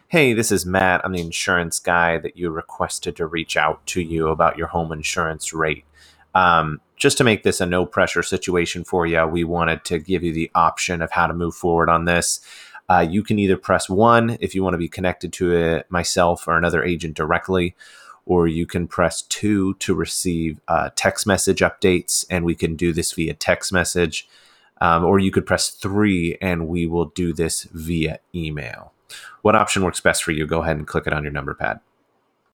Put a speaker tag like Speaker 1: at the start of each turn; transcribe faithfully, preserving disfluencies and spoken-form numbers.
Speaker 1: Hey, this is Matt. I'm the insurance guy that you requested to reach out to you about your home insurance rate. Um, just to make this a no pressure situation for you, we wanted to give you the option of how to move forward on this. Uh, you can either press one if you want to be connected to it, myself or another agent directly, or you can press two to receive uh, text message updates, and we can do this via text message. Um, or you could press three and we will do this via email. What option works best for you? Go ahead and click it on your number pad.